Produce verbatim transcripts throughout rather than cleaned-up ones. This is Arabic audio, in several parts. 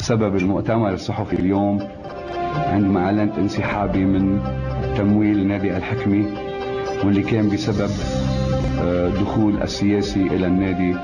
سبب المؤتمر الصحفي اليوم عندما أعلنت انسحابي من تمويل نادي الحكمة، واللي كان بسبب دخول السياسي إلى النادي.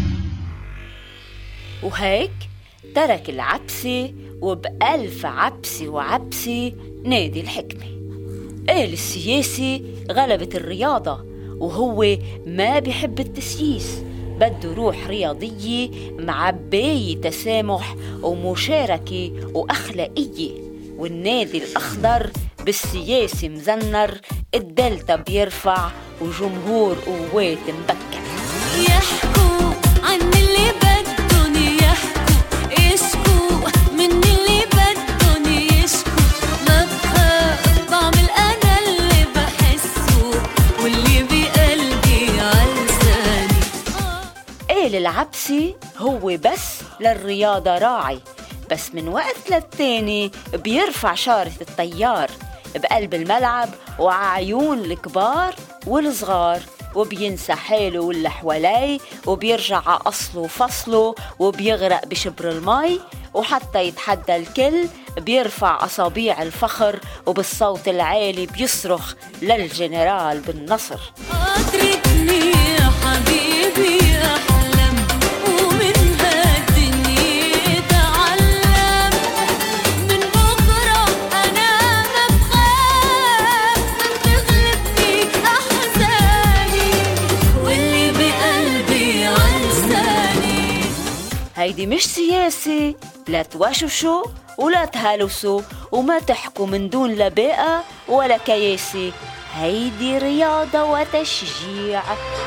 وهيك ترك العبسي وبألف عبسي وعبسي نادي الحكمة. قال السياسي غلبت الرياضة، وهو ما بيحب التسييس، بده روح رياضية معباية تسامح ومشاركة وأخلاقية. والنادي الأخضر بالسياسي مزنر، الدلتا بيرفع وجمهور قوات مبكر. يحكوا عن اللي بدهم يحكوا، يشكوا من اللي بدهم يشكوا، ما بخاف بعمل أنا اللي بحسه واللي بقلبي عالساني. قال العبسي هو بس للرياضة راعي، بس من وقت للتاني بيرفع شارة الطيار بقلب الملعب وعيون الكبار والصغار، وبينسى حاله واللي حواليه، وبيرجع على أصله وفصله، وبيغرق بشبر المي. وحتى يتحدى الكل بيرفع أصابيع الفخر، وبالصوت العالي بيصرخ للجنرال بالنصر. أدركني يا حبيبي أحلم، ومن هالدنيا تعلم، من بكرة أنا ما بخاف، تغلبني أحزاني واللي بقلبي عالساني. هيدي مش سياسي، لا توشوشوا ولا تهلسوا وما تحكوا من دون لباقة ولا كياسي. هيدي رياضة وتشجيع.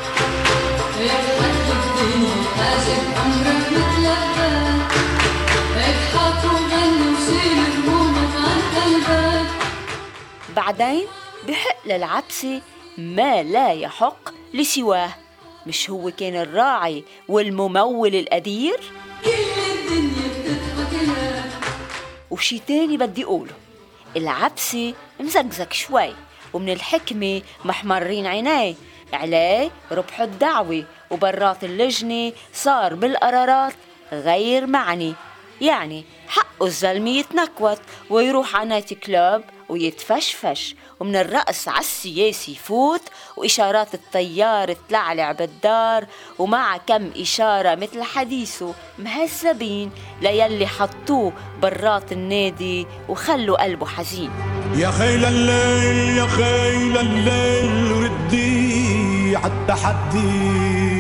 بعدين بحق للعبسي ما لا يحق لسواه. مش هو كان الراعي والممول القدير؟ وشي تاني بدي قوله، العبسي مزقزق شوي، ومن الحكمة محمرين عينيه عليه ربح الدعوة، وبرات اللجنة صار بالقرارات غير معني. يعني حقه الزلمة يتنكوت ويروح على نايت كلوب ويتفشفش، ومن الرأس على السياسي يفوت، وإشارات الطيار تلعلع بالدار، ومع كم إشارة مثل حديثه مهذبين ليلي حطوه برات النادي وخلوا قلبه حزين. يا خيل الليل يا خيل الليل ردي عالتحدي.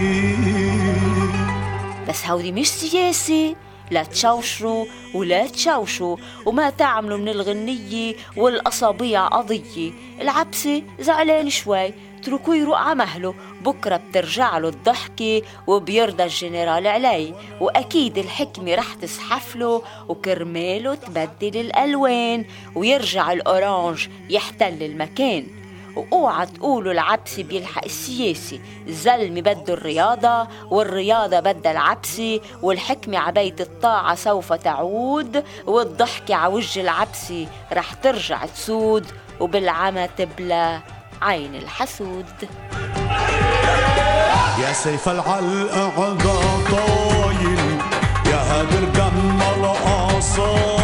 بس هودي مش سياسي، لا تشوشروا ولا تشوشوا، وما تعملوا من الغنية والأصابيع قضية. العبسي زعلان شوي، تركوا يروق على مهله، بكرة بترجع له الضحكة وبيرضى الجنرال عليه، وأكيد الحكمة رح تسحفله وكرماله تبدل الألوان ويرجع الأورانج يحتل المكان. وأوعى تقولوا العبسي بيلحق السياسي، الزلمة بده الرياضة والرياضة بدها العبسي، والحكمة عبيت الطاعة سوف تعود، والضحكة عوج العبسي رح ترجع تسود، وبالعمى تبلى عين الحسود. يا سيف العلق عدا طايل، يا هادر جمل قصايل.